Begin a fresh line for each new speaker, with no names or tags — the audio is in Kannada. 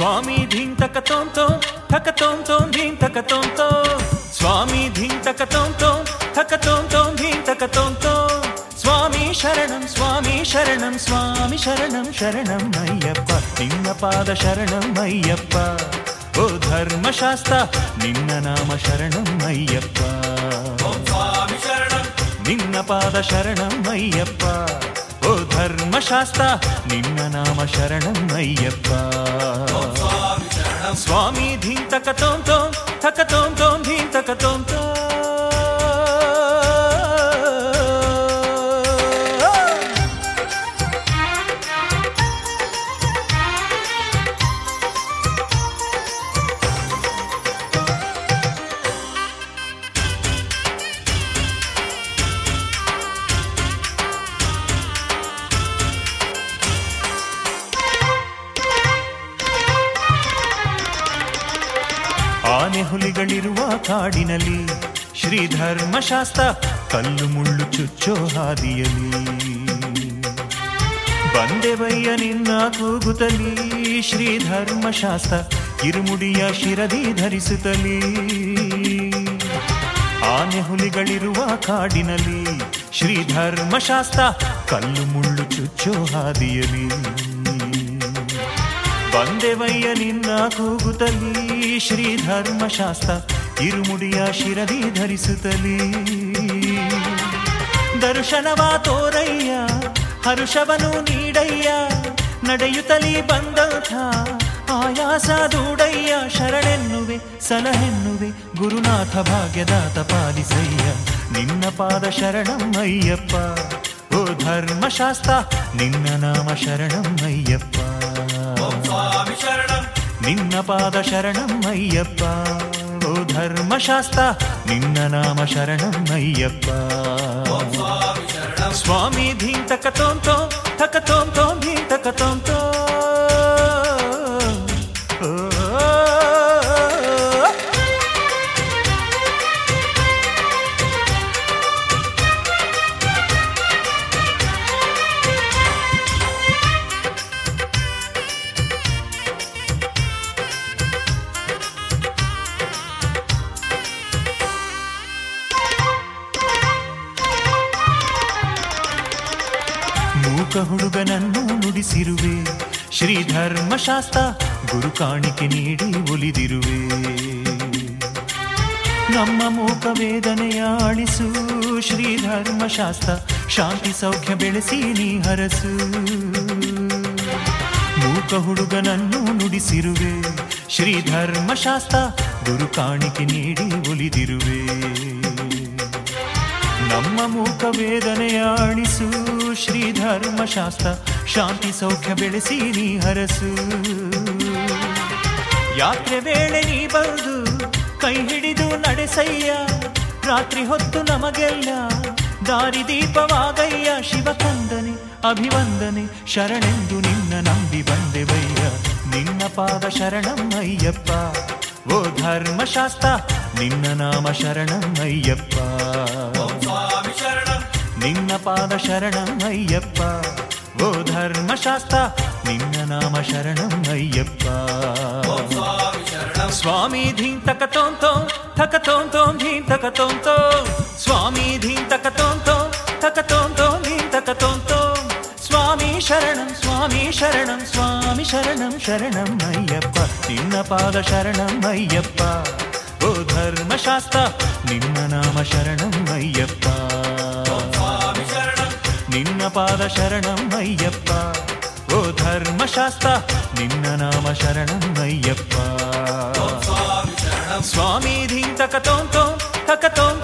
ಸ್ವಾಮಿ ಧೀಂ ತಕ ತೋಂ ತೋಂ ಥಕ ತೋಂ ತೋಂ ಧೀಂ ತಕ ತೋಂ ತೋಂ ಸ್ವಾಮಿ ಧೀಂ ತಕ ತೋಂ ತೋಂ ಥಕ ತೋಂ ತೋಂ ಧೀಂ ತಕ ತೋಂ ತೋಂ ಸ್ವಾಮಿ ಶರಣಂ ಸ್ವಾಮಿ ಶರಣಂ ಸ್ವಾಮಿ ಶರಣಂ ಶರಣಂ ಅಯ್ಯಪ್ಪ ನಿನ್ನ ಪಾದ ಶರಣಂ ಅಯ್ಯಪ್ಪ ಓ ಧರ್ಮಶಾಸ್ತ್ರ ನಿನ್ನ ನಾಮ ಶರಣಂ ಅಯ್ಯಪ್ಪ
ಸ್ವಾಮಿ ಶರಣಂ
ನಿನ್ನ ಪಾದ ಶರಣಂ ಅಯ್ಯಪ್ಪ ಓ ಧರ್ಮಶಾಸ್ತ್ರ ನಿನ್ನ ನಾಮ ಶರಣಂ ಅಯ್ಯಪ್ಪ
ಸ್ವಾಮಿ ಶರಣಂ
ಸ್ವಾಮಿ ಧೀಂ ತಕ ತೋಂ ತೋಂ ಥಕ ತೋಂ ತೋಂ ಧೀಂ ತಕ ತೋಂ ತೋಂ ಆನೆ ಹುಲಿಗಳಿರುವ ಕಾಡಿನಲ್ಲಿ ಶ್ರೀ ಧರ್ಮಶಾಸ್ತ್ರ ಕಲ್ಲು ಮುಳ್ಳು ಚುಚ್ಚೋ ಹಾದಿಯಲ್ಲಿ ಬಂದೆವಯ್ಯ ನಿನ್ನ ಕೂಗುತ್ತಲಿ ಶ್ರೀ ಧರ್ಮಶಾಸ್ತ್ರ ಕಿರುಮುಡಿಯ ಶಿರದಿ ಧರಿಸುತ್ತಲಿ ಆನೆ ಹುಲಿಗಳಿರುವ ಕಾಡಿನಲ್ಲಿ ಶ್ರೀ ಧರ್ಮಶಾಸ್ತ್ರ ಕಲ್ಲು ಮುಳ್ಳು ಚುಚ್ಚೋ ಹಾದಿಯಲ್ಲಿ ಬಂದೆವಯ್ಯ ನಿನ್ನ ಕೂಗುತ್ತಲಿ ಶ್ರೀ ಧರ್ಮಶಾಸ್ತ್ರ ಇರುಮುಡಿಯ ಶಿರದಿ ಧರಿಸುತ್ತಲಿ ದರ್ಶನವ ತೋರಯ್ಯ ಹರುಷವನು ನೀಡಯ್ಯ ನಡೆಯುತ್ತಲಿ ಬಂದಂಥ ಆಯಾಸ ದೂಡಯ್ಯ ಶರಣೆನ್ನುವೆ ಸಲಹೆನ್ನುವೆ ಗುರುನಾಥ ಭಾಗ್ಯದಾತ ಪಾಲಿಸಯ್ಯ ನಿನ್ನ ಪಾದ ಶರಣಂ ಅಯ್ಯಪ್ಪ ಓ ಧರ್ಮಶಾಸ್ತ್ರ ನಿನ್ನ ನಾಮ ಶರಣಂ ಅಯ್ಯಪ್ಪ
ಸ್ವಾಮಿ ಶರಣಂ
ನಿನ್ನ ಪಾದ ಶರಣಂ ಅಯ್ಯಪ್ಪ ಓ ಧರ್ಮಶಾಸ್ತ್ರ ನಿನ್ನ ನಾಮ ಶರಣಂ ಅಯ್ಯಪ್ಪ
ಸ್ವಾಮಿ ಶರಣಂ
ಸ್ವಾಮಿ ಧೀಂ ತಕ ತೋಂ ತೋಂ ಥಕ ತೋಂ ತೋಂ ಧೀಂ ತಕ ತೋಂ ತೋಂ ಮೂಕ ಹುಡುಗನನ್ನು ನುಡಿಸಿರುವೆ ಶ್ರೀ ಧರ್ಮಶಾಸ್ತ್ರ ಗುರು ಕಾಣಿಕೆ ನೀಡಿ ಒಲಿದಿರುವೆ ನಮ್ಮ ಮೂಕ ವೇದನೆಯ ಅಳಿಸು ಶ್ರೀ ಧರ್ಮಶಾಸ್ತ್ರ ಶಾಂತಿ ಸೌಖ್ಯ ಬೆಳೆಸಿ ನೀ ಹರಸು ಮೂಕ ಹುಡುಗನನ್ನು ನುಡಿಸಿರುವೆ ಶ್ರೀ ಧರ್ಮಶಾಸ್ತ್ರ ಗುರು ಕಾಣಿಕೆ ನೀಡಿ ಒಲಿದಿರುವೆ ನಮ್ಮ ಮೂಕ ವೇದನೆಯ ಅಳಿಸು ಶ್ರೀ ಧರ್ಮಶಾಸ್ತ್ರ ಶಾಂತಿ ಸೌಖ್ಯ ಬೆಳೆಸಿ ನೀ ಹರಸು ಯಾತ್ರೆ ವೇಳೆ ನೀ ಬರುದು ಕೈ ಹಿಡಿದು ನಡೆಸಯ್ಯ ರಾತ್ರಿ ಹೊತ್ತು ನಮಗೆಲ್ಲ ದಾರಿದೀಪವಾಗಯ್ಯ ಶಿವಕಂದನೆ ಅಭಿವಂದನೆ ಶರಣೆಂದು ನಿನ್ನ ನಂಬಿ ಬಂದೆವಯ್ಯ ನಿನ್ನ ಪಾದ ಶರಣಂ ಅಯ್ಯಪ್ಪ ಓ ಧರ್ಮಶಾಸ್ತ್ರ ನಿನ್ನ ನಾಮ ಶರಣಂ ಅಯ್ಯಪ್ಪ
ಸ್ವಾಮಿ ಶರಣಂ
ನಿನ್ನ ಪಾದ ಶರಣಂ ಅಯ್ಯಪ್ಪ ಓ ಧರ್ಮಶಾಸ್ತ್ರ ನಿನ್ನ ನಾಮ ಶರಣಂ ಅಯ್ಯಪ್ಪ
ಸ್ವಾಮಿ ಶರಣಂ
ಸ್ವಾಮಿ ಧೀಂ ತಕ ತೋಂ ತೋಂ ಥಕ ತೋಂ ತೋಂ ಧೀಂ ತಕ ತೋಂ ತೋಂ ಸ್ವಾಮಿ ಧೀಂ ತಕ ತೋಂ ತೋಂ ಥಕ ತೋಂ ತೋಂ ಧೀಂ ತಕ ತೋಂ ತೋಂ ಸ್ವಾಮಿ ಶರಣಂ ಸ್ವಾಮಿ ಶರಣಂ ಸ್ವಾಮಿ ಶರಣಂ ಶರಣಂ ಅಯ್ಯಪ್ಪ ನಿನ್ನ ಪಾದ ಶರಣಂ ಅಯ್ಯಪ್ಪ ಓ ಧರ್ಮಶಾಸ್ತ್ರ ನಿನ್ನ ನಾಮ ಶರಣಂ ಅಯ್ಯಪ್ಪ
ಸ್ವಾಮಿ ಶರಣಂ
ನಿನ್ನ ಪಾದ ಶರಣಂ ಅಯ್ಯಪ್ಪ ಓ ಧರ್ಮಶಾಸ್ತ್ರ ನಿನ್ನ ನಾಮ ಶರಣಂ ಅಯ್ಯಪ್ಪ
ಸ್ವಾಮಿ ಶರಣಂ
ಸ್ವಾಮಿ ಧೀಂ ತಕ ತೋಂ ತೋಂ ಥಕ ತೋಂ